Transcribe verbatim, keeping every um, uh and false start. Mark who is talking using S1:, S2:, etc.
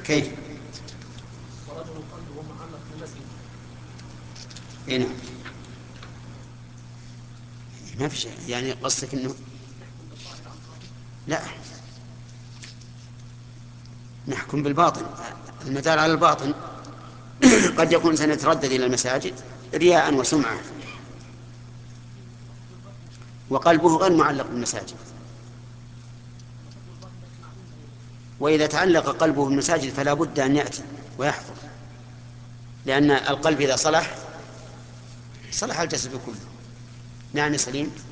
S1: كيف؟
S2: ورجل قلبه معلق بالمسجد.
S1: هنا ما في شيء، يعني قصدك انه لا نحكم بالباطن، المدار على الباطن. قد يكون سنتردد إلى المساجد رياء وسمعة، وقلبه غير معلق بالمساجد. وإذا تعلق قلبه بالمساجد فلا بد أن يأتي ويحفظ، لأن القلب إذا صلح صلح الجسد كله. نعم سليم.